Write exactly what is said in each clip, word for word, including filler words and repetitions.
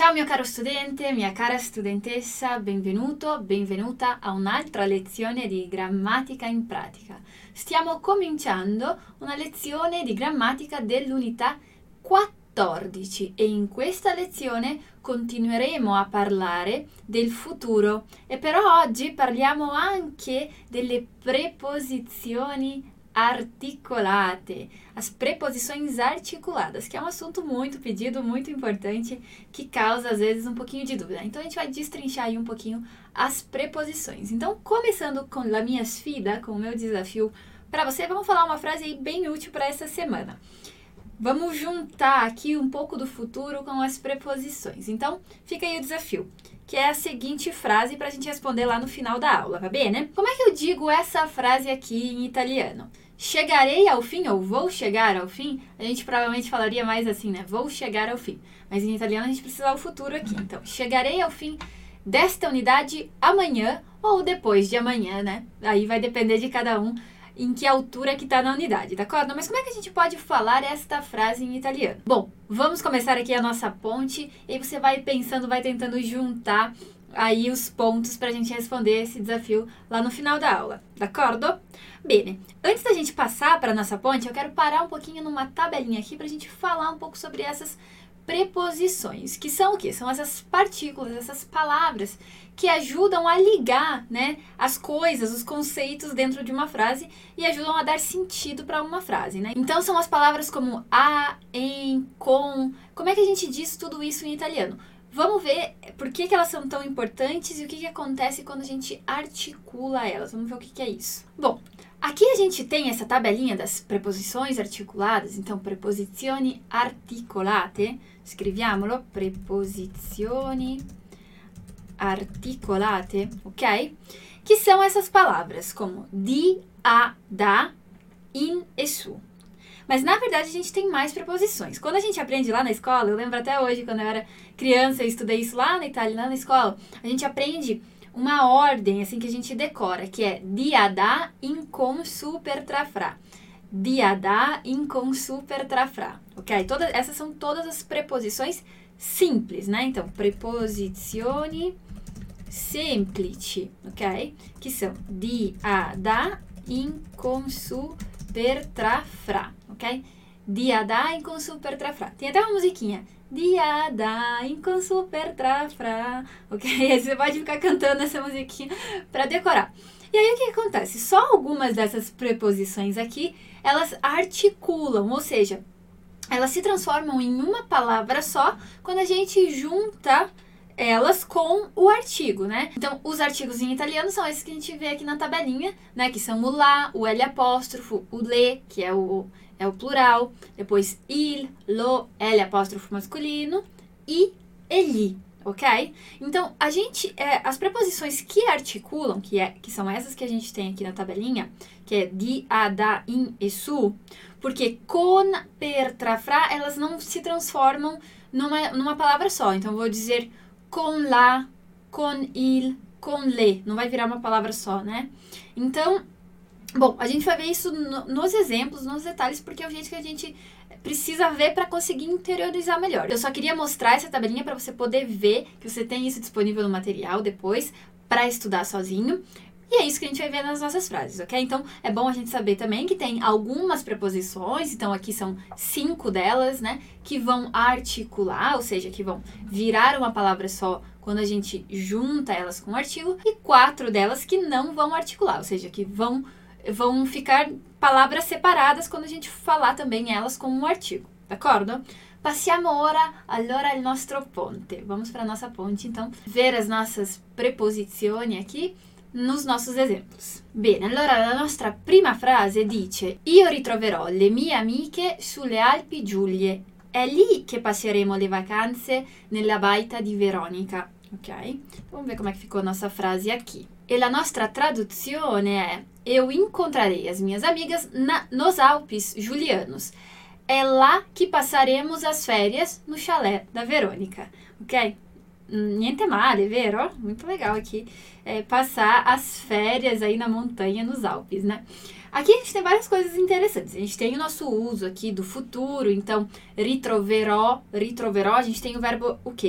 Ciao mio caro studente, mia cara studentessa, benvenuto, benvenuta a un'altra lezione di grammatica in pratica. Stiamo cominciando una lezione di grammatica dell'unità quattordici e in questa lezione continueremo a parlare del futuro e però oggi parliamo anche delle preposizioni articulate, as preposições articuladas, que é um assunto muito pedido, muito importante, que causa às vezes um pouquinho de dúvida. Então a gente vai destrinchar aí um pouquinho as preposições. Então, começando com a minha sfida, com o meu desafio para você, vamos falar uma frase aí bem útil para essa semana. Vamos juntar aqui um pouco do futuro com as preposições. Então, fica aí o desafio, que é a seguinte frase para a gente responder lá no final da aula, va bene? Como é que eu digo essa frase aqui em italiano? Chegarei ao fim ou vou chegar ao fim? A gente provavelmente falaria mais assim, né? Vou chegar ao fim. Mas em italiano a gente precisa do futuro aqui. Então, chegarei ao fim desta unidade amanhã ou depois de amanhã, né? Aí vai depender de cada um em que altura que está na unidade, d'accordo? Mas como é que a gente pode falar esta frase em italiano? Bom, vamos começar aqui a nossa ponte e aí você vai pensando, vai tentando juntar aí os pontos para a gente responder esse desafio lá no final da aula, d'accordo? Bene, antes da gente passar para a nossa ponte, eu quero parar um pouquinho numa tabelinha aqui para a gente falar um pouco sobre essas preposições, que são o quê? São essas partículas, essas palavras que ajudam a ligar, né, as coisas, os conceitos dentro de uma frase e ajudam a dar sentido para uma frase, né? Então são as palavras como a, em, com. Como é que a gente diz tudo isso em italiano? Vamos ver por que, que elas são tão importantes e o que, que acontece quando a gente articula elas. Vamos ver o que, que é isso. Bom, aqui a gente tem essa tabelinha das preposições articuladas. Então, preposizioni articolate. Scriviamolo, preposizioni articolate, ok? Que são essas palavras como di, a, da, in e su. Mas, na verdade, a gente tem mais preposições. Quando a gente aprende lá na escola, eu lembro até hoje, quando eu era criança e estudei isso lá na Itália, lá na escola, a gente aprende uma ordem, assim, que a gente decora, que é di, a, da, in, con, su, per, tra, fra. Di, a, da, in, con, su, per, tra, fra. Ok? Todas, essas são todas as preposições simples, né? Então, preposizioni semplici, ok? Que são di, a, da, in, con, su, per, tra, fra, ok? Di, a, da, in, con, su, per, tra, fra. Tem até uma musiquinha. Di, a, da, in, con, su, per, tra, fra, ok? Aí você pode ficar cantando essa musiquinha para decorar. E aí o que acontece? Só algumas dessas preposições aqui, elas articulam, ou seja, elas se transformam em uma palavra só quando a gente junta elas com o artigo, né? Então, os artigos em italiano são esses que a gente vê aqui na tabelinha, né? Que são o la, o L apóstrofo, o le, que é o, é o plural, depois il, lo, L apóstrofo masculino e egli, ok? Então, a gente, é, as preposições que articulam, que, é, que são essas que a gente tem aqui na tabelinha, que é di, a, da, in e su, porque con, per, tra, fra, elas não se transformam numa, numa palavra só. Então, eu vou dizer con la, con il, con le. Não vai virar uma palavra só, né? Então, bom, a gente vai ver isso no, nos exemplos, nos detalhes, porque é o jeito que a gente precisa ver para conseguir interiorizar melhor. Eu só queria mostrar essa tabelinha para você poder ver que você tem isso disponível no material depois para estudar sozinho. E é isso que a gente vai ver nas nossas frases, ok? Então, é bom a gente saber também que tem algumas preposições, então aqui são cinco delas, né? Que vão articular, ou seja, que vão virar uma palavra só quando a gente junta elas com um artigo, e quatro delas que não vão articular, ou seja, que vão, vão ficar palavras separadas quando a gente falar também elas com um artigo, d'accordo? Passiamo ora allora al nostro ponte. Vamos para a nossa ponte, então, ver as nossas preposizioni aqui nos nossos exemplos. Bene, allora la nostra prima frase dice: Io ritroverò le mie amiche sulle Alpi Giulie. È lì che passeremo le vacanze nella baita di Veronica. Ok? Vamos ver como é que ficou a nossa frase aqui. E la nostra traduzione è: Eu encontrarei as minhas amigas na, nos Alpes Julianos. É lá que passaremos as férias no chalé da Verônica. Ok? Niente male, vero? Muito legal aqui é, passar as férias aí na montanha, nos Alpes, né? Aqui a gente tem várias coisas interessantes. A gente tem o nosso uso aqui do futuro, então ritroverò, ritroverò, a gente tem o verbo o quê?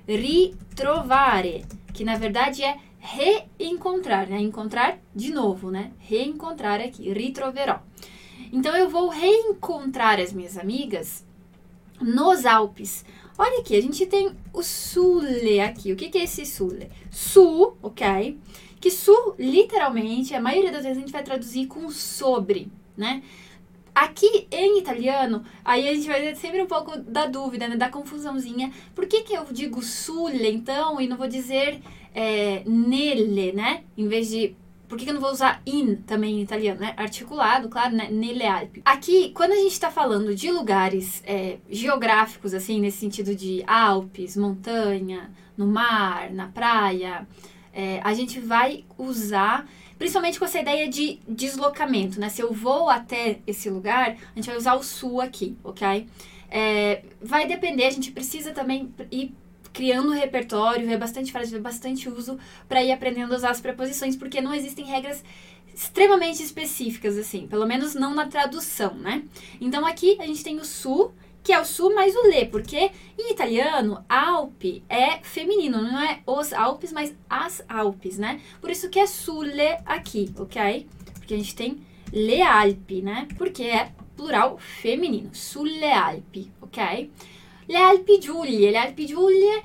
ritrovare, que na verdade é reencontrar, né? Encontrar de novo, né? Reencontrar aqui, ritroverò. Então, eu vou reencontrar as minhas amigas nos Alpes. Olha aqui, a gente tem o Sulle aqui. O que, que é esse Sulle? Su, ok? Que su, literalmente, a maioria das vezes a gente vai traduzir com sobre, né? Aqui em italiano, aí a gente vai ter sempre um pouco da dúvida, né? Da confusãozinha. Por que que eu digo Sulle, então, e não vou dizer é, nelle, né? Em vez de... Por que que eu não vou usar in também em italiano, né? Articulado, claro, né? Nelle Alpi. Aqui, quando a gente está falando de lugares é, geográficos, assim, nesse sentido de Alpes, montanha, no mar, na praia, é, a gente vai usar, principalmente com essa ideia de deslocamento, né? Se eu vou até esse lugar, a gente vai usar o su aqui, ok? É, vai depender, a gente precisa também ir criando um repertório, ver bastante frase, ver bastante uso para ir aprendendo a usar as preposições, porque não existem regras extremamente específicas, assim, pelo menos não na tradução, né? Então aqui a gente tem o su, que é o su mais o le, porque em italiano, Alpe é feminino, não é os Alpes, mas as Alpes, né? Por isso que é sulle aqui, ok? Porque a gente tem le Alpi, né? Porque é plural feminino, sulle Alpi, ok? Le Alpi Giulie, le Alpi Giulie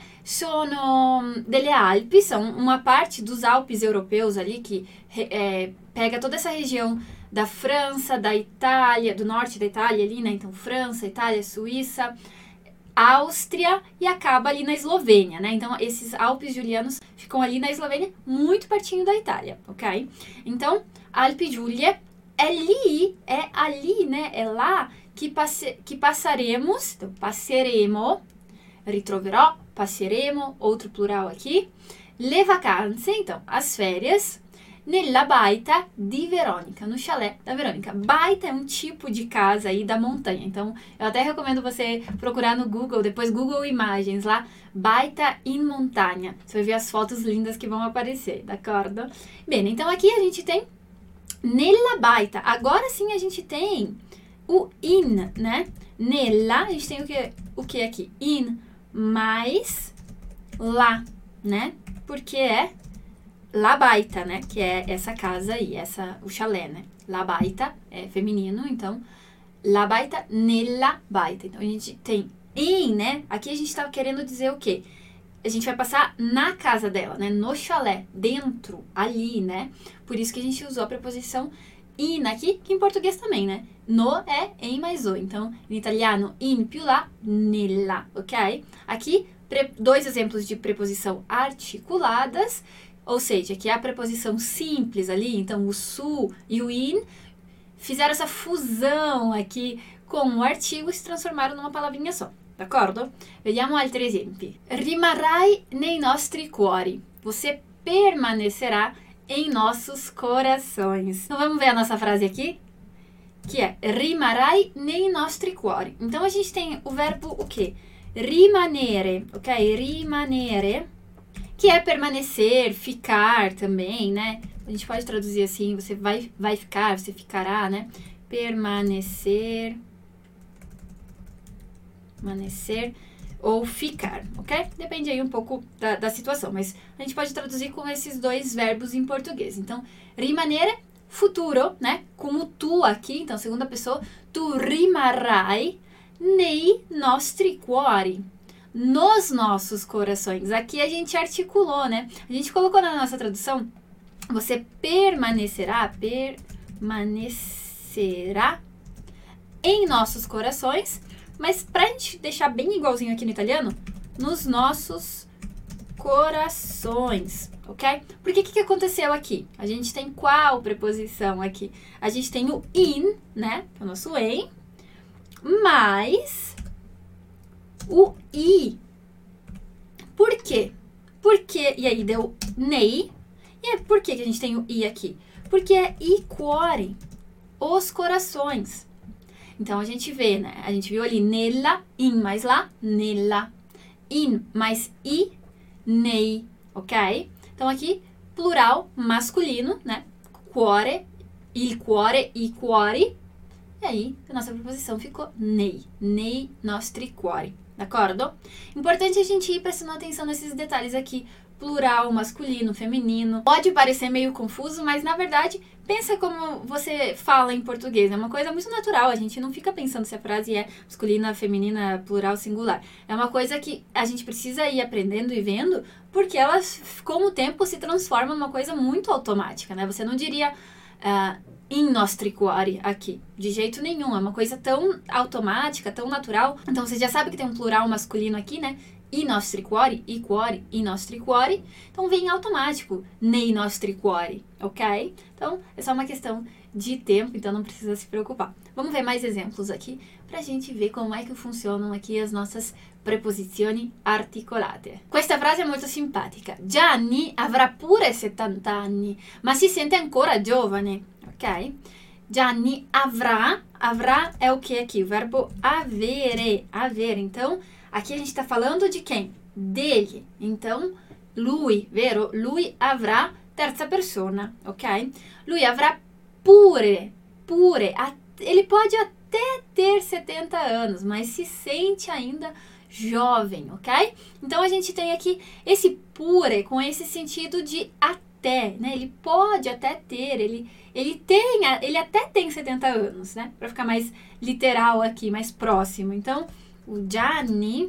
sono delle Alpi, são uma parte dos Alpes europeus ali que é, pega toda essa região da França, da Itália, do norte da Itália ali, né? Então França, Itália, Suíça, Áustria e acaba ali na Eslovênia, né? Então esses Alpes Julianos ficam ali na Eslovênia, muito pertinho da Itália, ok? Então Alpi Giulie é ali, é ali, né? É lá que, passe, que passaremos, então passeremo, ritroverò, passeremo, outro plural aqui, le vacanze, então as férias, nella baita di Verônica, no chalé da Verônica. Baita é um tipo de casa aí da montanha, então eu até recomendo você procurar no Google, depois Google Imagens lá, baita in montagna, você vai ver as fotos lindas que vão aparecer, d'accordo? Bem, então aqui a gente tem nella baita, agora sim a gente tem o in, né? Nella, a gente tem o que, o que aqui? In mais lá, né? Porque é la baita, né? Que é essa casa aí, essa, o chalé, né? La baita é feminino, então la baita nella baita. Então a gente tem in, né? Aqui a gente tá querendo dizer o quê? A gente vai passar na casa dela, né? No chalé, dentro, ali, né? Por isso que a gente usou a preposição in aqui, que em português também, né? No é em mais o. Então, em italiano, in più la, nella, ok? Aqui, dois exemplos de preposição articuladas, ou seja, que é a preposição simples ali, então o su e o in fizeram essa fusão aqui com o artigo e se transformaram numa palavrinha só, d'accordo? Vediamo altri esempi. Rimarrai nei nostri cuori. Você permanecerá em nossos corações. Então vamos ver a nossa frase aqui, que é rimarrai nei nostri cuori. Então a gente tem o verbo o quê? Rimanere, ok? Rimanere, que é permanecer, ficar também, né? A gente pode traduzir assim, você vai, vai ficar, você ficará, né? Permanecer, permanecer ou ficar, ok? Depende aí um pouco da, da situação, mas a gente pode traduzir com esses dois verbos em português. Então, rimanere, futuro, né? Com o tu aqui, então, segunda pessoa, tu rimarrai nei nostri cuori. Nos nossos corações. Aqui a gente articulou, né? A gente colocou na nossa tradução, você permanecerá, permanecerá em nossos corações, mas pra gente deixar bem igualzinho aqui no italiano, nos nossos corações, ok? Porque o que, que aconteceu aqui? A gente tem qual preposição aqui? A gente tem o in, né? O nosso em, mais o i. Por quê? Porque, e aí deu nei. E é, por que, que a gente tem o i aqui? Porque é i cuore, os corações. Então, a gente vê, né? A gente viu ali nella, in mais lá, nella. In mais i, nei, ok? Então, aqui, plural masculino, né? Cuore, il cuore, i cuori. E aí, a nossa preposição ficou nei, nei nostri cuori, d'accordo? Importante a gente ir prestando atenção nesses detalhes aqui, plural, masculino, feminino. Pode parecer meio confuso, mas na verdade, pensa como você fala em português. É uma coisa muito natural, a gente não fica pensando se a frase é masculina, feminina, plural, singular. É uma coisa que a gente precisa ir aprendendo e vendo, porque elas, com o tempo, se transformam numa coisa muito automática, né? Você não diria uh, in nostri cuori aqui, de jeito nenhum. É uma coisa tão automática, tão natural. Então, você já sabe que tem um plural masculino aqui, né? I nostri cuori, i cuori, i nostri cuori. Então, vem automático, nei nostri cuori, ok? Então, é só uma questão de tempo, então não precisa se preocupar. Vamos ver mais exemplos aqui, pra gente ver como é que funcionam aqui as nossas preposizioni articolate. Questa frase è molto simpatica. Gianni avrà pure settanta anni, ma si sente ancora giovane, ok? Gianni avrà, avrà é o que aqui? O verbo avere, avere. Então, aqui a gente está falando de quem? Dele. Então, lui, vero? Lui avrà, terza persona, ok? Lui avrà pure, pure. Ele pode até ter setenta anos, mas se sente ainda jovem, ok? Então, a gente tem aqui esse pure com esse sentido de até, né? Ele pode até ter, ele, ele tem, ele até tem setenta anos, né? Para ficar mais literal aqui, mais próximo. Então, o Gianni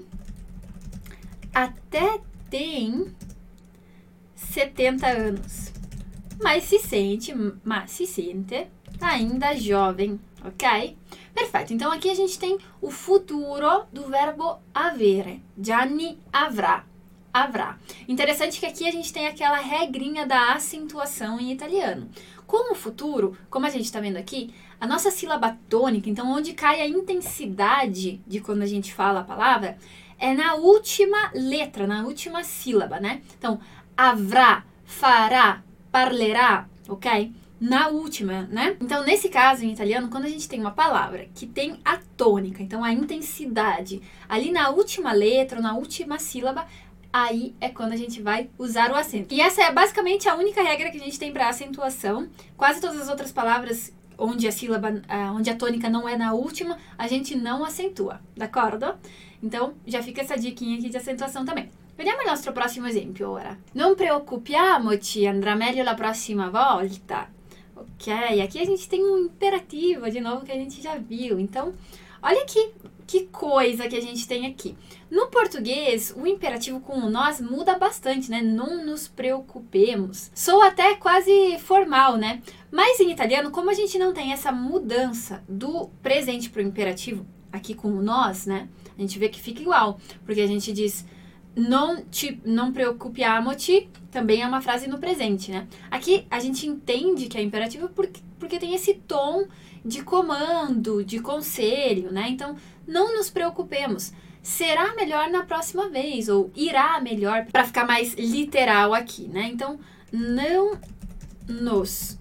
até tem setenta anos, mas se sente, mas se sente ainda jovem, ok? Perfeito, então aqui a gente tem o futuro do verbo avere. Gianni avrà, avrà. Interessante que aqui a gente tem aquela regrinha da acentuação em italiano. Com o futuro, como a gente está vendo aqui, a nossa sílaba tônica, então onde cai a intensidade de quando a gente fala a palavra, é na última letra, na última sílaba, né? Então, avrà, farà, parlerà, ok? Na última, né? Então, nesse caso, em italiano, quando a gente tem uma palavra que tem a tônica, então a intensidade, ali na última letra, na última sílaba, aí é quando a gente vai usar o acento. E essa é basicamente a única regra que a gente tem para acentuação. Quase todas as outras palavras onde a sílaba, onde a tônica não é na última, a gente não acentua, d'accordo? Então, já fica essa diquinha aqui de acentuação também. Vediamo il nostro prossimo esempio ora. Non preoccupiamoci, andrà meglio la prossima volta. Ok, aqui a gente tem um imperativo, de novo, que a gente já viu. Então, olha que, que coisa que a gente tem aqui. No português, o imperativo com o nós muda bastante, né? Não nos preocupemos. Sou até quase formal, né? Mas em italiano, como a gente não tem essa mudança do presente para o imperativo, aqui com o nós, né? A gente vê que fica igual, porque a gente diz non, ci, non preoccupiamoci, também é uma frase no presente, né? Aqui a gente entende que é imperativo porque, porque tem esse tom de comando, de conselho, né? Então, não nos preocupemos. Será melhor na próxima vez, ou irá melhor, para ficar mais literal aqui, né? Então, não nos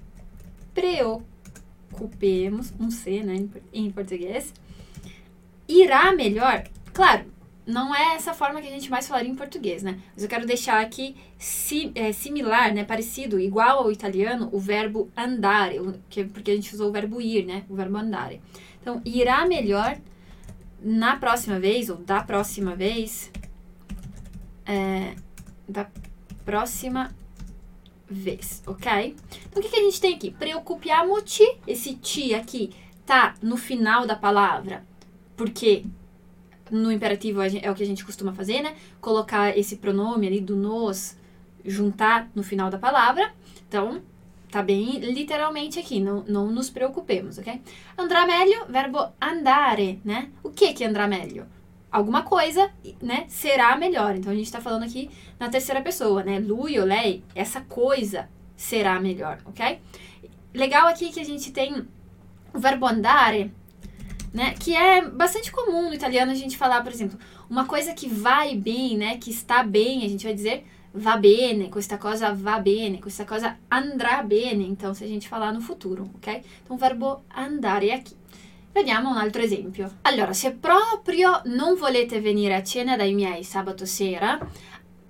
preocupemos, um C, né, em português. Irá melhor, claro, não é essa forma que a gente mais falaria em português, né? Mas eu quero deixar aqui si, é, similar, né? Parecido, igual ao italiano, o verbo andare, que, porque a gente usou o verbo ir, né? O verbo andare. Então, irá melhor na próxima vez, ou da próxima vez, é, da próxima vez, ok? Então, o que, que a gente tem aqui? Preoccupiamoci, esse ti aqui tá no final da palavra, porque no imperativo é o que a gente costuma fazer, né? Colocar esse pronome ali do nos, juntar no final da palavra. Então, tá bem literalmente aqui, não, não nos preocupemos, ok? Andrà meglio, verbo andare, né? O que que andrà meglio? Alguma coisa, né? Será melhor. Então, a gente tá falando aqui na terceira pessoa, né? Lui ou lei, essa coisa será melhor, ok? Legal aqui que a gente tem o verbo andare, né, que é bastante comum no italiano a gente falar, por exemplo, uma coisa que vai bem, né, que está bem, a gente vai dizer va bene, questa cosa va bene, questa cosa andrà bene, então se a gente falar no futuro, ok? Então o verbo andare é aqui. Vediamo un altro esempio. Allora, se proprio non volete venire a cena dai miei sabato sera,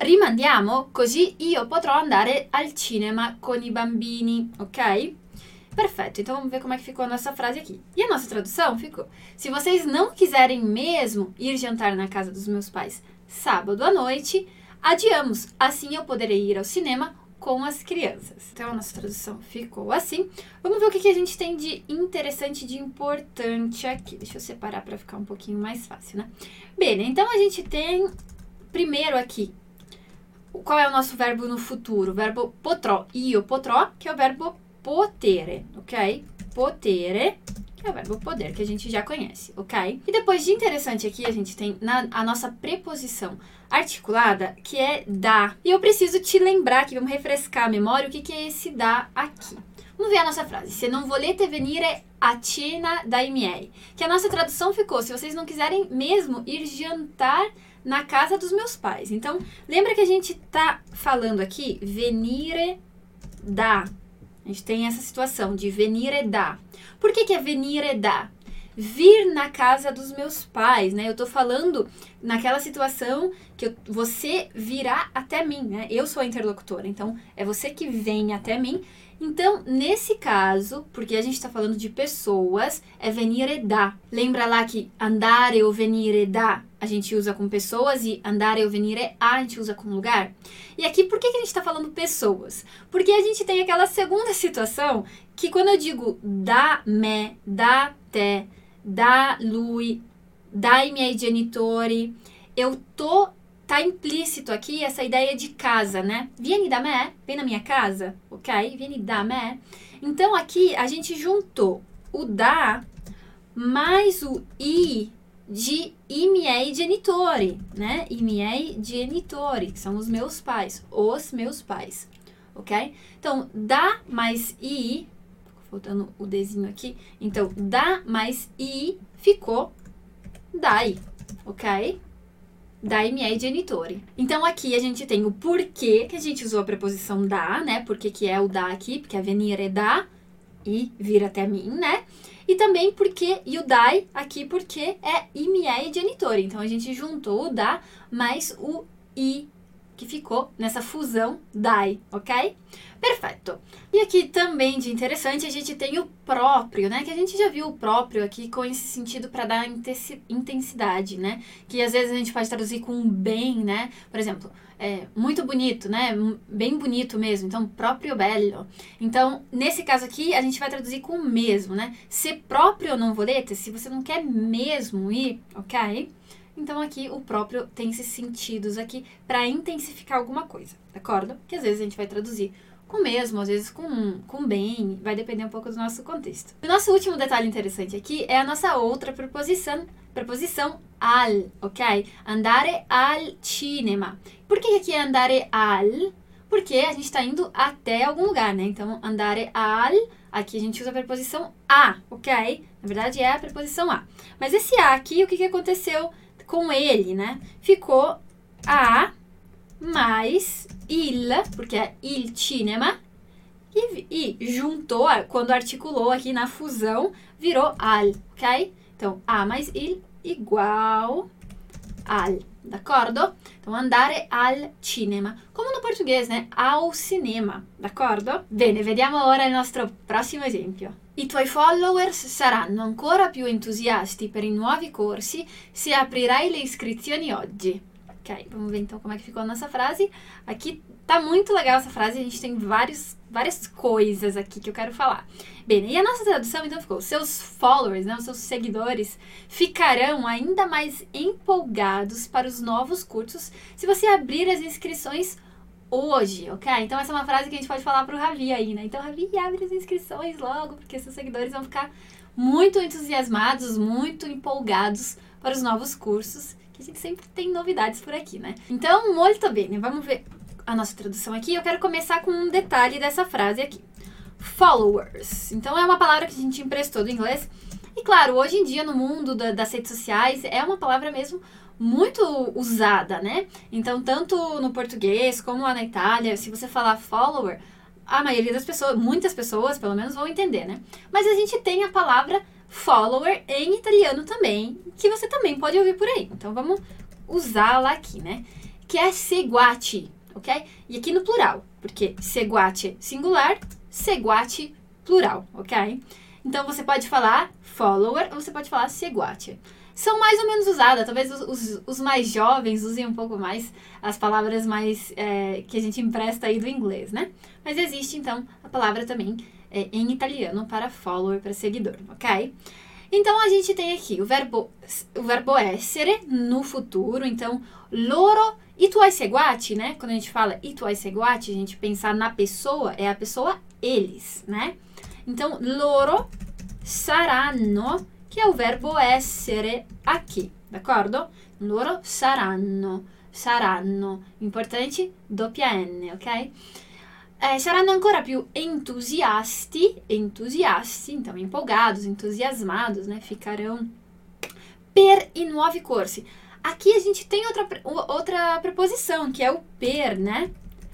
rimandiamo così io potrò andare al cinema con i bambini, ok? Perfeito, então vamos ver como é que ficou a nossa frase aqui. E a nossa tradução ficou: se vocês não quiserem mesmo ir jantar na casa dos meus pais sábado à noite, adiamos, assim eu poderei ir ao cinema com as crianças. Então a nossa tradução ficou assim. Vamos ver o que, que a gente tem de interessante, de importante aqui. Deixa eu separar para ficar um pouquinho mais fácil, né? Bem, então a gente tem primeiro aqui, qual é o nosso verbo no futuro? O verbo potrò, io potrò, que é o verbo potere, ok? Potere, que é o verbo poder, que a gente já conhece, ok? E depois de interessante aqui, a gente tem na, a nossa preposição articulada, que é da. E eu preciso te lembrar aqui, vamos refrescar a memória, o que, que é esse da aqui. Vamos ver a nossa frase. Se non volete venire a cena dai miei. Que a nossa tradução ficou: se vocês não quiserem mesmo ir jantar na casa dos meus pais. Então, lembra que a gente tá falando aqui venire da. A gente tem essa situação de venire da. Por que que é venire da? Vir na casa dos meus pais, né? Eu tô falando naquela situação que eu, você virá até mim, né? Eu sou a interlocutora, então é você que vem até mim. Então, nesse caso, porque a gente tá falando de pessoas, é venire da. Lembra lá que andare ou venire da a gente usa com pessoas e andare ou venire a a gente usa com lugar? E aqui, por que que a gente tá falando pessoas? Porque a gente tem aquela segunda situação que quando eu digo da me, da te, da lui, dai miei genitori, eu tô, tá implícito aqui essa ideia de casa, né? Vieni da me, vem na minha casa, ok? Vieni da me. Então aqui a gente juntou o da mais o i de i miei genitori, né? I miei genitori, que são os meus pais, os meus pais, ok? Então, da mais i, faltando o desenho aqui, então, da mais i ficou dai, ok? Dai miei genitori. Então, aqui a gente tem o porquê que a gente usou a preposição da, né? Porque que é o da aqui, porque é venire da e vir até mim, né? E também porque, e o dai aqui porque é i miei genitori. Então, a gente juntou o da mais o i, que ficou nessa fusão dai, ok? Perfeito. E aqui também de interessante, a gente tem o próprio, né? Que a gente já viu o próprio aqui com esse sentido para dar intensidade, né? Que às vezes a gente pode traduzir com bem, né? Por exemplo, é muito bonito, né? Bem bonito mesmo. Então, proprio bello. Então, nesse caso aqui, a gente vai traduzir com mesmo, né? Se proprio non volete, se você não quer mesmo ir, ok? Então, aqui, o próprio tem esses sentidos aqui para intensificar alguma coisa, de acordo? Que às vezes a gente vai traduzir com mesmo, às vezes com, com bem, vai depender um pouco do nosso contexto. O nosso último detalhe interessante aqui é a nossa outra preposição, preposição al, ok? Andare al cinema. Por que aqui é andare al? Porque a gente está indo até algum lugar, né? Então, andare al, aqui a gente usa a preposição a, ok? Na verdade, é a preposição a. Mas esse a aqui, o que, que aconteceu com ele, né? Ficou a mais il, porque é il cinema, e, e juntou, quando articulou aqui na fusão, virou al, ok? Então, a mais il igual al, d'accordo? Então, andare al cinema, como no português, né? Ao cinema, d'accordo? Bene, vediamo ora il nostro prossimo esempio. I tuoi followers saranno ancora più entusiasti per i nuovi corsi se aprirai le iscrizioni oggi. Ok, vamos ver então como é que ficou a nossa frase. Aqui tá muito legal essa frase, a gente tem vários, várias coisas aqui que eu quero falar. Bem, e a nossa tradução então ficou: seus followers, né, os seus seguidores, ficarão ainda mais empolgados para os novos cursos se você abrir as inscrições hoje, ok? Então essa é uma frase que a gente pode falar pro Ravi aí, né? Então, Ravi, abre as inscrições logo, porque seus seguidores vão ficar muito entusiasmados, muito empolgados para os novos cursos, que a gente sempre tem novidades por aqui, né? Então, molto bene, vamos ver a nossa tradução aqui. Eu quero começar com um detalhe dessa frase aqui. Followers. Então, é uma palavra que a gente emprestou do inglês. E, claro, hoje em dia, no mundo da, das redes sociais, é uma palavra mesmo muito usada, né? Então, tanto no português como lá na Itália, se você falar follower, a maioria das pessoas, muitas pessoas, pelo menos, vão entender, né? Mas a gente tem a palavra follower em italiano também, que você também pode ouvir por aí. Então, vamos usá-la aqui, né? Que é seguaci, ok? E aqui no plural, porque seguaci singular, seguaci plural, ok? Então, você pode falar follower ou você pode falar seguace. São mais ou menos usadas, talvez os, os, os mais jovens usem um pouco mais as palavras mais é, que a gente empresta aí do inglês, né? Mas existe, então, a palavra também é, em italiano para follower, para seguidor, ok? Então, a gente tem aqui o verbo, o verbo essere no futuro, então, loro, i tuoi seguaci, né? Quando a gente fala i tuoi seguaci, a gente pensar na pessoa, é a pessoa eles, né? Então, loro saranno, que é o verbo essere aqui, d'accordo? Loro saranno, saranno, importante, doppia N, ok? Eh, saranno ancora più entusiasti, entusiasti, então empolgados, entusiasmados, né? Ficarão per i nuovi corsi. Aqui a gente tem outra, outra preposição, que é o per, né?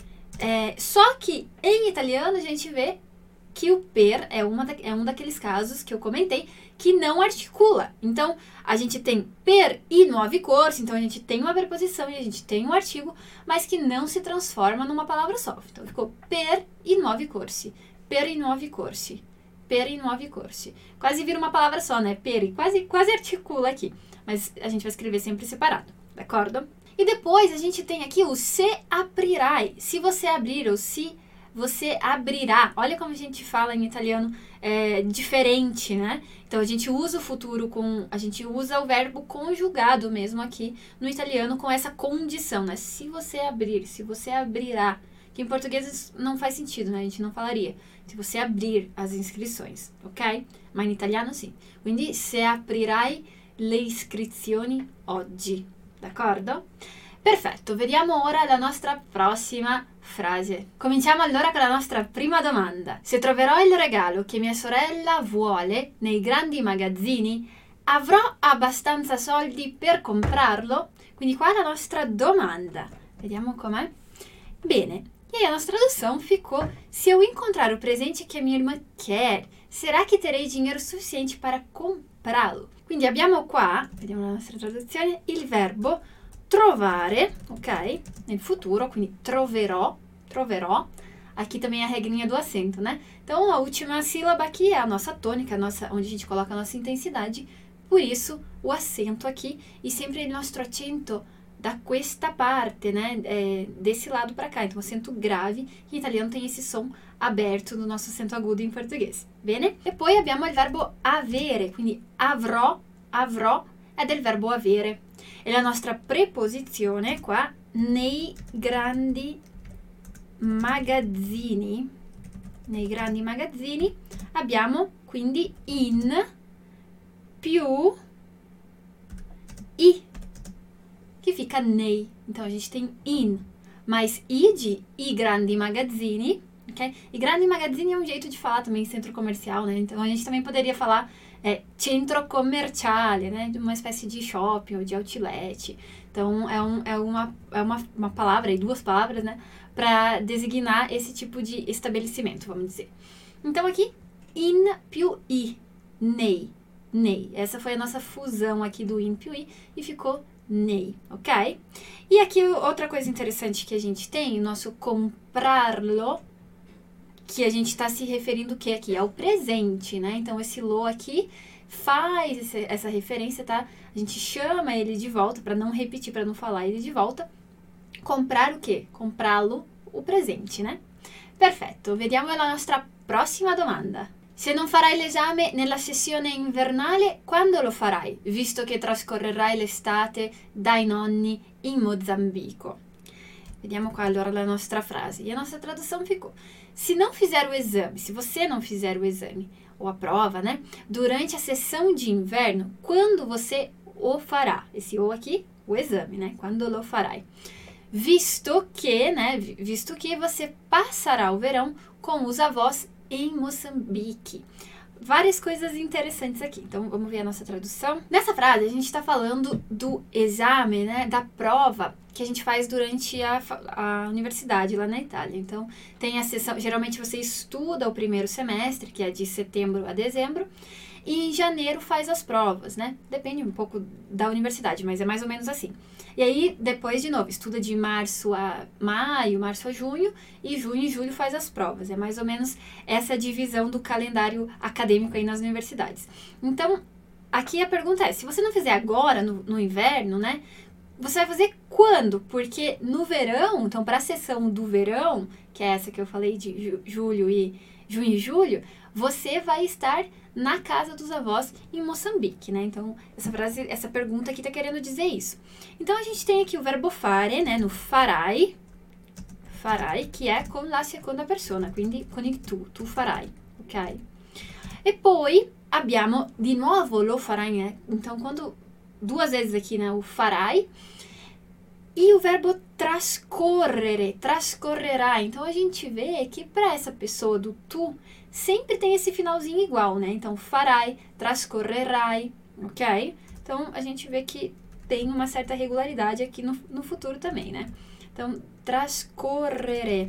É, só que em italiano a gente vê que o per é, uma da, é um daqueles casos que eu comentei que não articula. Então, a gente tem per i nuovi corsi, então a gente tem uma preposição e a gente tem um artigo, mas que não se transforma numa palavra só. Então, ficou per i nuovi corsi, per i nuovi corsi, per i nuovi corsi. Quase vira uma palavra só, né? Per, quase, quase articula aqui, mas a gente vai escrever sempre separado, d'accordo? E depois a gente tem aqui o se aprirai, se você abrir ou se você abrirá. Olha como a gente fala em italiano é, diferente, né? Então, a gente usa o futuro com... A gente usa o verbo conjugado mesmo aqui no italiano com essa condição, né? Se você abrir, se você abrirá. Que em português não faz sentido, né? A gente não falaria. Se você abrir as inscrições, ok? Mas in italiano sim. Quindi, se aprirai le iscrizioni oggi. D'accordo? Perfetto, vediamo ora la nostra prossima frase. Cominciamo allora con la nostra prima domanda. Se troverò il regalo che mia sorella vuole nei grandi magazzini, avrò abbastanza soldi per comprarlo? Quindi qua è la nostra domanda. Vediamo com'è. Bene, e aí a nossa tradução ficou: se eu encontrar o presente que a minha irmã quer, será que terei dinheiro suficiente para comprá-lo? Quindi abbiamo qua, vediamo la nostra traduzione, il verbo trovare, ok? Nel futuro, quindi troverò, troverò. Aqui também a regrinha do acento, né? Então, a última sílaba aqui é a nossa tônica, a nossa, onde a gente coloca a nossa intensidade. Por isso, o acento aqui e sempre il nostro accento da questa parte, né? É, desse lado para cá. Então, acento grave, em italiano tem esse som aberto do nosso acento agudo em português. Bene? E poi abbiamo il verbo avere, quindi avrò, avrò è del verbo avere. E la nostra preposizione qua, nei grandi magazzini, nei grandi magazzini, abbiamo quindi in più i, que fica nei. Então, a gente tem in, mais i de i grandi magazzini, ok? E grandi magazzini é um jeito de falar também centro comercial, né? Então, a gente também poderia falar É, centro commerciale, né? Uma espécie de shopping ou de outlet. Então, é, um, é, uma, é uma, uma palavra, e duas palavras, né? Para designar esse tipo de estabelecimento, vamos dizer. Então, aqui, in più i, nei, nei. Essa foi a nossa fusão aqui do in più i e ficou nei, ok? E aqui, outra coisa interessante que a gente tem, o nosso comprarlo, que a gente está se referindo o que aqui? Ao presente, né? Então, esse lo aqui faz esse, essa referência, tá? A gente chama ele de volta, para não repetir, para não falar ele de volta. Comprar o quê? Comprá-lo, o presente, né? Perfetto, vediamo la nostra prossima domanda. Se non farai l'esame nella sessione invernale, quando lo farai? Visto che trascorrerai l'estate dai nonni in Mozambico. Vediamo qua allora la nostra frase. E a nossa tradução ficou: se não fizer o exame, se você não fizer o exame, ou a prova, né? Durante a sessão de inverno, quando você o fará? Esse o aqui, o exame, né? Quando lo farai. Visto que, né? Visto que você passará o verão com os avós em Moçambique. Várias coisas interessantes aqui. Então, vamos ver a nossa tradução. Nessa frase, a gente está falando do exame, né? Da prova que a gente faz durante a, a universidade lá na Itália. Então, tem a sessão, geralmente você estuda o primeiro semestre, que é de setembro a dezembro, e em janeiro faz as provas, né? Depende um pouco da universidade, mas é mais ou menos assim. E aí, depois, de novo, estuda de março a maio, março a junho, e junho e julho faz as provas. É mais ou menos essa divisão do calendário acadêmico aí nas universidades. Então, aqui a pergunta é, se você não fizer agora, no, no inverno, né? Você vai fazer quando? Porque no verão, então para a sessão do verão, que é essa que eu falei de ju- julho e junho e julho, você vai estar na casa dos avós em Moçambique, né? Então, essa frase, essa pergunta aqui tá querendo dizer isso. Então, a gente tem aqui o verbo fare, né? No farai, farai, que é con la seconda persona, quindi con il tu, tu farai, ok? E poi abbiamo di nuovo lo farai, né? Então, quando duas vezes aqui, né? O farai. E o verbo trascorrere, trascorrerá. Então, a gente vê que para essa pessoa do tu, sempre tem esse finalzinho igual, né? Então, farai, trascorrerai, ok? Então, a gente vê que tem uma certa regularidade aqui no, no futuro também, né? Então, trascorrere,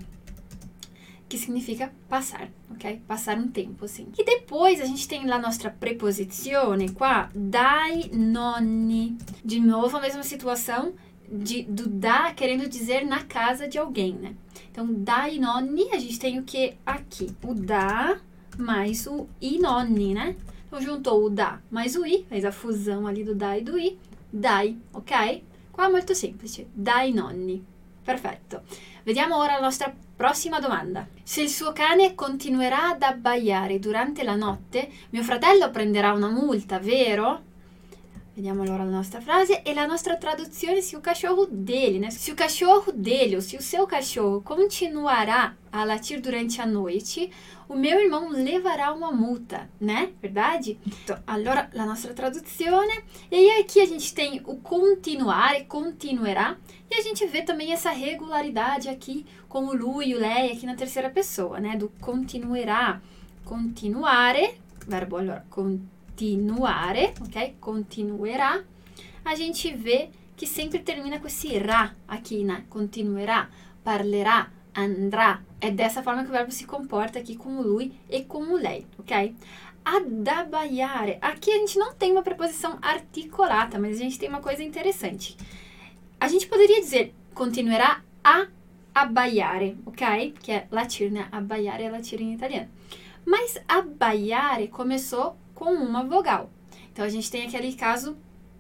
que significa passar, ok? Passar um tempo, assim. E depois a gente tem lá nossa preposizione qua, dai nonni. De novo, a mesma situação de, do da querendo dizer na casa de alguém, né? Então, dai nonni, a gente tem o que aqui? O da mais o i nonni, né? Então, juntou o da mais o i, fez a fusão ali do da e do i, dai, ok? Qua è molto semplice, dai nonni. Perfetto. Vediamo ora la nostra prossima domanda. Se il suo cane continuerà ad abbaiare durante la notte, mio fratello prenderà una multa, vero? Vediamo allora la nostra frase e la nostra traduzione se o cachorro dele, né? Se o cachorro dele ou se o seu cachorro continuará a latir durante a noite, o meu irmão levará uma multa, né? Verdade? Então, allora la nostra traduzione. E aí aqui a gente tem o continuare, continuerá, e a gente vê também essa regularidade aqui com o lui e o lei aqui na terceira pessoa, né? Do continuerá, continuare, verbo allora continuare. Continuare, ok? Continuerà. A gente vê que sempre termina com esse ra aqui, né? Continuerà, parlerà, andrà. É dessa forma que o verbo se comporta aqui com o lui e com o lei, ok? Ad abbaiare. Aqui a gente não tem uma preposição articolata, mas a gente tem uma coisa interessante. A gente poderia dizer continuerà a abbaiare, ok? Que é latir, né? Abbaiare é latir em italiano. Mas abbaiare começou com uma vogal. Então, a gente tem aquele caso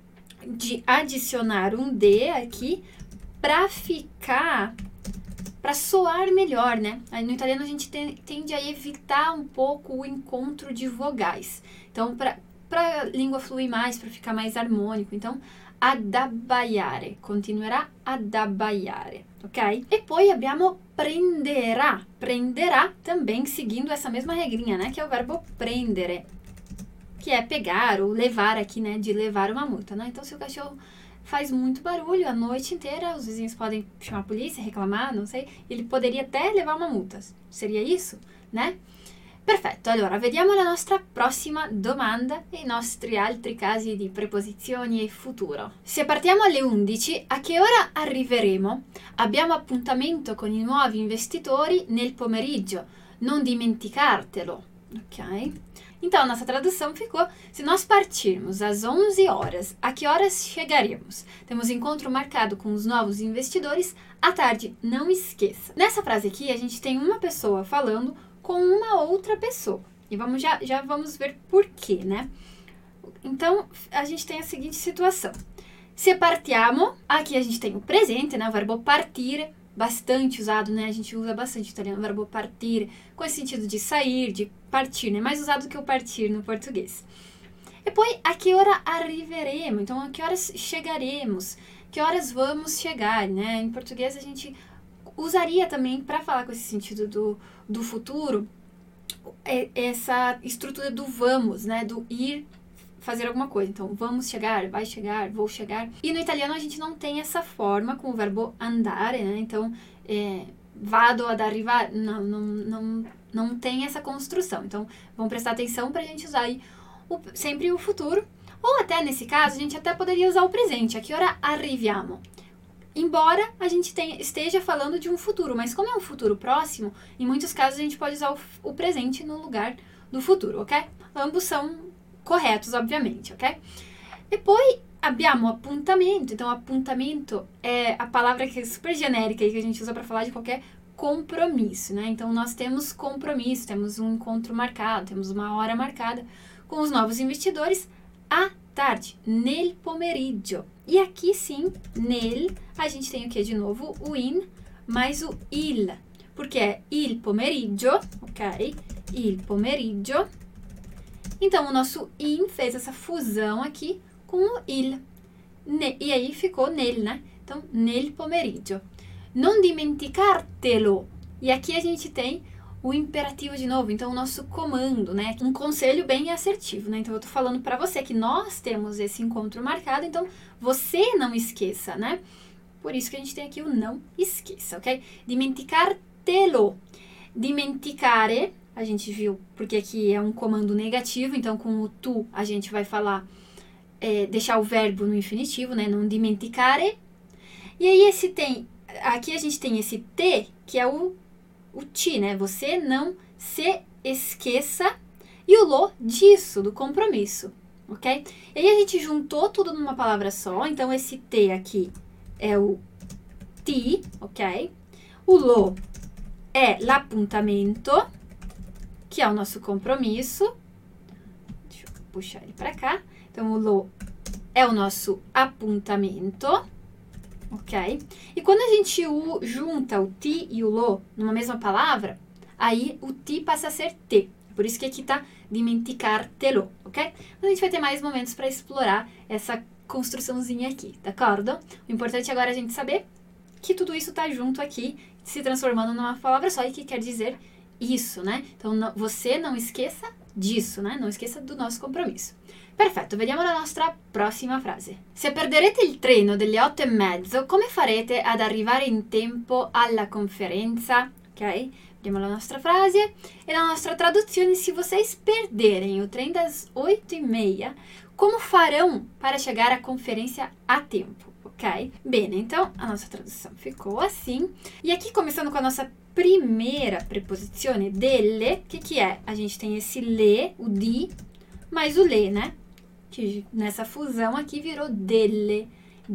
de adicionar um D aqui para ficar, para soar melhor, né? Aí, no italiano, a gente tem, tende a evitar um pouco o encontro de vogais. Então, para a língua fluir mais, para ficar mais harmônico. Então, ad abbaiare, continuerà ad abbaiare, ok? E poi abbiamo prenderà, prenderà também seguindo essa mesma regrinha, né? Que é o verbo prendere, que é pegar ou levar aqui, né, de levar uma multa, né? Então, se o cachorro faz muito barulho a noite inteira, os vizinhos podem chamar a polícia, reclamar, não sei, ele poderia até levar uma multa. Seria isso, né? Perfetto, allora vediamo la nostra prossima domanda e i nostri altri casi di preposizioni e futuro. Se partiamo alle undici, a che ora arriveremo? Abbiamo appuntamento con i nuovi investitori nel pomeriggio, non dimenticartelo, ok? Então, a nossa tradução ficou, se nós partirmos às onze horas, a que horas chegaremos? Temos encontro marcado com os novos investidores à tarde, não esqueça. Nessa frase aqui, a gente tem uma pessoa falando com uma outra pessoa. E vamos já, já vamos ver por quê, né? Então, a gente tem a seguinte situação. Se partiamo, aqui a gente tem o presente, né? O verbo partire, bastante usado, né? A gente usa bastante o italiano, o verbo partire, com esse sentido de sair, de partir, né? Mais usado que o partir no português. E poi, a que hora arriveremo? Então, a que horas chegaremos? Que horas vamos chegar, né? Em português, a gente usaria também, para falar com esse sentido do, do futuro, essa estrutura do vamos, né? Do ir fazer alguma coisa. Então, vamos chegar, vai chegar, vou chegar. E no italiano a gente não tem essa forma com o verbo andare, né? Então, é, vado ad arrivar, não, não, não, não tem essa construção. Então, vamos prestar atenção para a gente usar aí o, sempre o futuro. Ou até, nesse caso, a gente até poderia usar o presente. A que hora arriviamo? embora a gente tenha, esteja falando de um futuro, mas como é um futuro próximo, em muitos casos a gente pode usar o, o presente no lugar do futuro, ok? Ambos são corretos, obviamente, ok? E poi abbiamo appuntamento. Então, appuntamento é a palavra que é super genérica e que a gente usa para falar de qualquer compromisso, né? Então, nós temos compromisso, temos um encontro marcado, temos uma hora marcada com os novos investidores à tarde, nel pomeriggio. E aqui sim, nel, a gente tem o que de novo? O in mais o il, porque é il pomeriggio, ok? Il pomeriggio. Então, o nosso in fez essa fusão aqui com o il. Ne, e aí ficou nele, né? Então, nel pomeriggio. Non dimenticartelo. E aqui a gente tem o imperativo de novo, então o nosso comando, né? Um conselho bem assertivo, né? Então eu tô falando para você que nós temos esse encontro marcado, então você não esqueça, né? Por isso que a gente tem aqui o não esqueça, ok? Dimenticartelo. Dimenticare, a gente viu, porque aqui é um comando negativo, então com o tu a gente vai falar, é, deixar o verbo no infinitivo, né? Não dimenticare. E aí esse tem, aqui a gente tem esse te, que é o o ti, né? Você não se esqueça. E o lo, disso, do compromisso, ok? E aí a gente juntou tudo numa palavra só. Então, esse te aqui é o ti, ok? O lo é l'appuntamento, que é o nosso compromisso. Deixa eu puxar ele para cá. Então, o lo é o nosso appuntamento. Ok? E quando a gente u, junta o ti e o lo numa mesma palavra, aí o ti passa a ser te. Por isso que aqui tá dimenticartelo, ok? Mas a gente vai ter mais momentos para explorar essa construçãozinha aqui, d'accordo? O importante agora é a gente saber que tudo isso tá junto aqui, se transformando numa palavra só e que quer dizer isso, né? Então, não, você não esqueça disso, né? Não esqueça do nosso compromisso. Perfetto, vediamo la nostra prossima frase. Se perderete il treno delle otto e mezzo, come farete ad arrivare in tempo alla conferenza? Ok? Vediamo la nostra frase. E la nostra traduzione: se vocês perderem o trem das oito e meia, como farão para chegar à conferência a tempo? Ok? Bene, então a nossa tradução ficou assim. E aqui, começando com a nossa primeira preposizione, delle, o que que é? A gente tem esse le, o di, mais o le, né? Que nessa fusão aqui virou delle,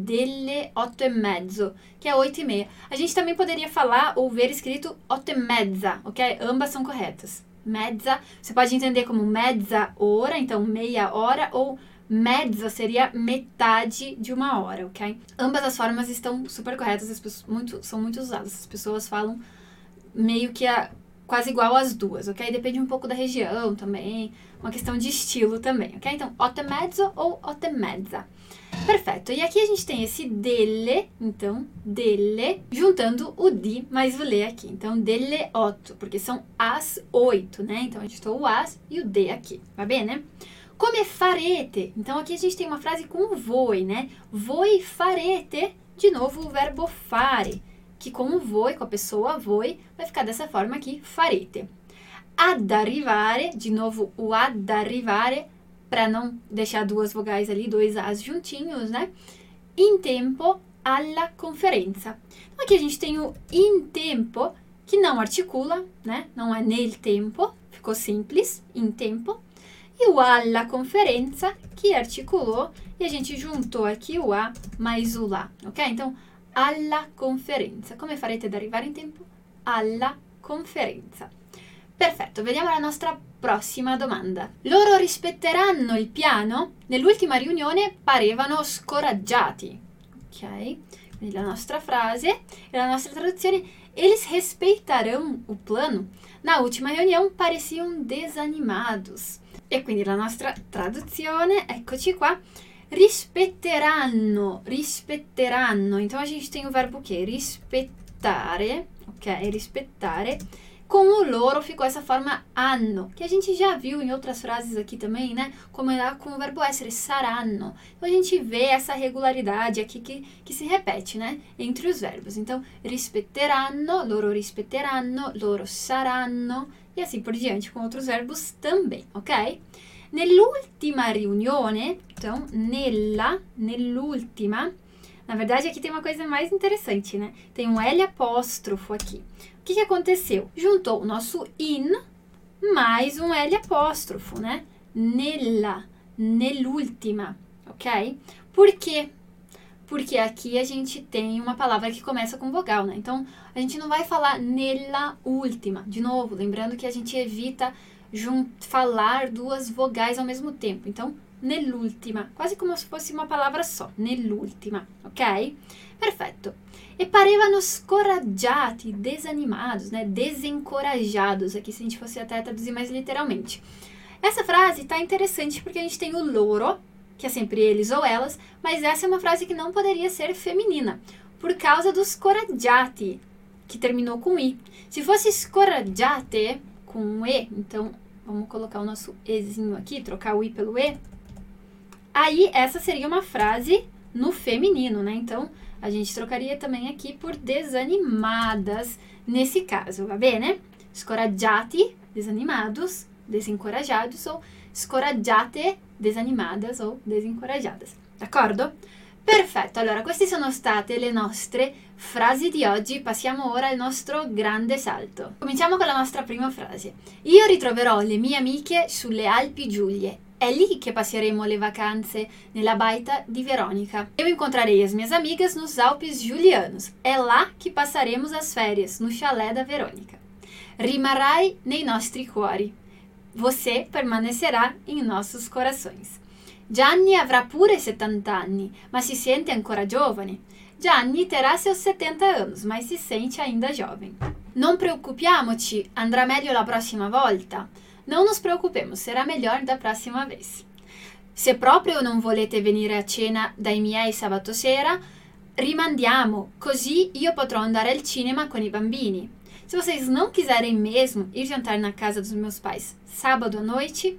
delle otto e mezzo, que é oito e meia. A gente também poderia falar ou ver escrito otto e mezza, ok? Ambas são corretas. Mezza, você pode entender como mezza hora, então meia hora, ou mezza seria metade de uma hora, ok? Ambas as formas estão super corretas, as pessoas, muito, são muito usadas. As pessoas falam meio que a, quase igual as duas, ok? Depende um pouco da região também, uma questão de estilo também, ok? Então, otto e mezzo ou otto e mezza. Perfeito. E aqui a gente tem esse delle, então, delle, juntando o di mais o le aqui. Então, delle otto, porque são as oito, né? Então, a gente tem o as e o de aqui, va bene? Come farete? Então, aqui a gente tem uma frase com voi, né? Voi farete, de novo o verbo fare, que com o voi, com a pessoa voi, vai ficar dessa forma aqui, farete. Ad arrivare, de novo o ad arrivare, para não deixar duas vogais ali, dois as juntinhos, né? In tempo alla conferenza. Então aqui a gente tem o in tempo, que não articula, né? Não é nel tempo, ficou simples, in tempo. E o alla conferenza, que articulou, e a gente juntou aqui o a mais o lá, ok? Então, alla conferenza. Come farete ad arrivare in tempo? Alla conferenza. Perfetto, vediamo la nostra prossima domanda. Loro rispetteranno il piano? Nell'ultima riunione parevano scoraggiati. Ok? Quindi la nostra frase e la nostra traduzione: eles respeitarão o plano? Na última reunião pareciam desanimados. E quindi la nostra traduzione, eccoci qua, rispetteranno, rispetteranno. Então a gente tem o verbo que? Rispettare, ok? Rispettare. Com o loro ficou essa forma hanno, que a gente já viu em outras frases aqui também, né? Como é com o verbo essere, saranno. Então a gente vê essa regularidade aqui que, que se repete, né? Entre os verbos. Então, rispetteranno, loro rispetteranno, loro saranno, e assim por diante com outros verbos também, ok? Nell'ultima riunione, então, nella, nell'ultima, Na verdade, aqui tem uma coisa mais interessante, né? Tem um L apóstrofo aqui. O que, que aconteceu? Juntou o nosso in mais um L apóstrofo, né? Nella, nell'ultima, ok? Por quê? Porque aqui a gente tem uma palavra que começa com vogal, né? Então, a gente não vai falar nella última. De novo, lembrando que a gente evita falar duas vogais ao mesmo tempo. Então, nell'ultima, quase como se fosse uma palavra só. Nell'ultima, ok? Perfetto. E parevano scoraggiati, desanimados, né? Desencorajados. Aqui, se a gente fosse até traduzir mais literalmente. Essa frase tá interessante porque a gente tem o loro, que é sempre eles ou elas, mas essa é uma frase que não poderia ser feminina, por causa do scoraggiati, que terminou com i. Se fosse scoraggiate, com um e, então vamos colocar o nosso ezinho aqui, trocar o i pelo e, aí essa seria uma frase no feminino, né? Então, a gente trocaria também aqui por desanimadas, nesse caso, va bene? Scoraggiati, desanimados, desencorajados, ou scoraggiate, desanimadas ou desencorajadas. D'accordo? Perfetto, allora queste sono state le nostre frasi di oggi. Passiamo ora al nostro grande salto. Cominciamo con la nostra prima frase. Io ritroverò le mie amiche sulle Alpi Giulie. È lì che passeremo le vacanze nella baita di Verônica. Eu encontrarei as minhas amigas nos Alpes Julianos. É lá que passaremos as férias, no chalé da Verônica. Rimarrai nei nostri cuori. Você permanecerá em nossos corações. Gianni avrà pure settanta anni, ma si sente ancora giovane. Gianni terá seus setenta anos, mas se sente ainda jovem. Non preoccupiamoci, andrà meglio la prossima volta. Não nos preocupemos, será melhor da próxima vez. Se proprio non volete venire a cena dai miei sabato sera, rimandiamo, così io potrò andare al cinema con i bambini. Se vocês não quiserem mesmo ir jantar na casa dos meus pais sábado à noite,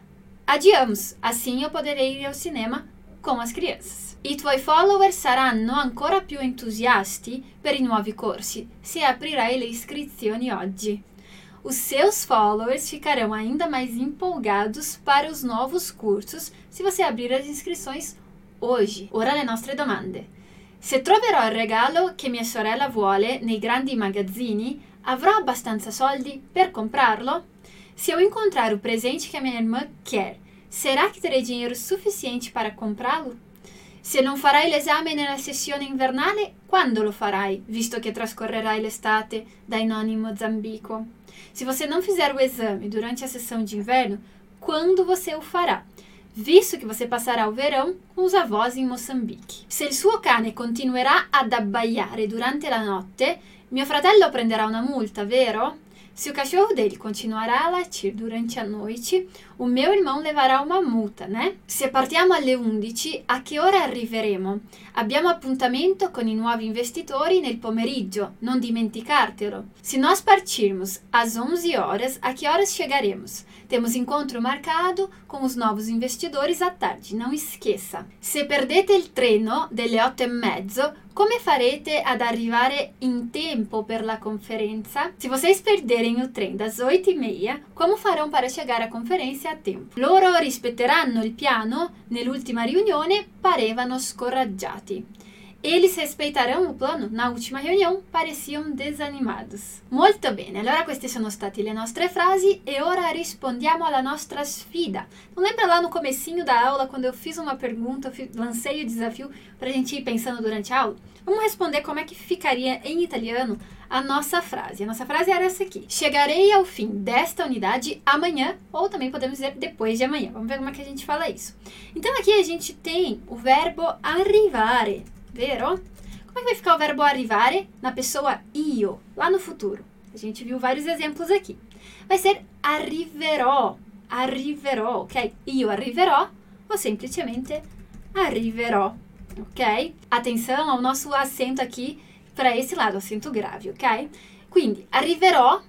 adiamos, assim eu poderei ir ao cinema com as crianças. I tuoi follower saranno ancora più entusiasti per i nuovi corsi se aprirai le iscrizioni oggi. Os seus followers ficarão ainda mais empolgados para os novos cursos se você abrir as inscrições hoje. Ora le nostre domande. Se troverò il regalo che mia sorella vuole nei grandi magazzini, avrò abbastanza soldi per comprarlo? Se eu encontrar o presente que a minha irmã quer, será que terei dinheiro suficiente para comprá-lo? Se non farai l'esame nella sessione invernale, quando lo farai, visto che trascorrerai l'estate dai nonni in Mozambico? Se você não fizer o exame durante a sessão de inverno, quando você o fará? Visto che você passará o verão com os avós em Moçambique. Se il suo cane continuerà ad abbaiare durante la notte, mio fratello prenderà una multa, vero? Se o cachorro dele continuará a latir durante a noite, o meu irmão levará uma multa, né? Se partiamo alle undici, a che ora arriveremo? Abbiamo appuntamento con i nuovi investitori nel pomeriggio, non dimenticartelo. Se nós partirmos às onze horas, a que horas chegaremos? Temos encontro marcado com os novos investidores à tarde, não esqueça. Se perdete il treno delle otto e mezzo, come farete ad arrivare in tempo per la conferenza? Se vocês perderem o trem das oito e meia, como farão para chegar à conferência a tempo? Loro rispetteranno il piano? Nell'ultima riunione parevano scoraggiati. Eles respeitarão o plano? Na última reunião, pareciam desanimados. Molto bene, allora queste sono state le nostre frasi e ora rispondiamo alla nostra sfida. Não lembra lá no comecinho da aula, quando eu fiz uma pergunta, eu lancei o desafio para a gente ir pensando durante a aula? Vamos responder como é que ficaria em italiano a nossa frase. A nossa frase era essa aqui. Chegarei ao fim desta unidade amanhã, ou também podemos dizer depois de amanhã. Vamos ver como é que a gente fala isso. Então aqui a gente tem o verbo arrivare. Vero? Como é que vai ficar o verbo arrivare na pessoa io, lá no futuro? A gente viu vários exemplos aqui. Vai ser arriverò, arriverò, ok? Io arriverò ou semplicemente arriverò, ok? Atenção ao nosso acento aqui para esse lado, acento grave, ok? Quindi, arriverò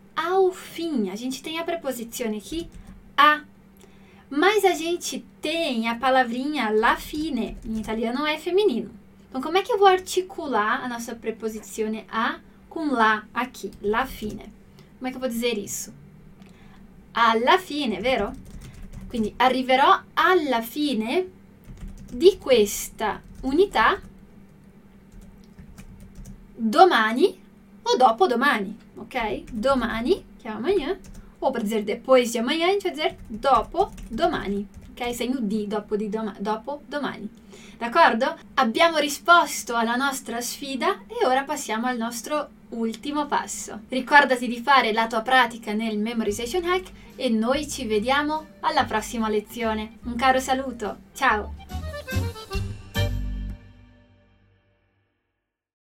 ao fim. A gente tem a preposizione aqui, a. Mas a gente tem a palavrinha alla fine, em italiano é feminino. Então, como é que eu vou articular a nossa preposizione a com la aqui, la fine? Como é que eu vou dizer isso? Alla fine, vero? Quindi arriverò alla fine di questa unità domani o dopodomani, ok? Domani, que é amanhã, ou para dizer depois de amanhã, a gente vai dizer dopodomani, ok? Sem o di, dopo di doma, dopodomani. D'accordo? Abbiamo risposto alla nostra sfida e ora passiamo al nostro ultimo passo. Ricordati di fare la tua pratica nel Memorization Hack e noi ci vediamo alla prossima lezione. Un caro saluto, ciao!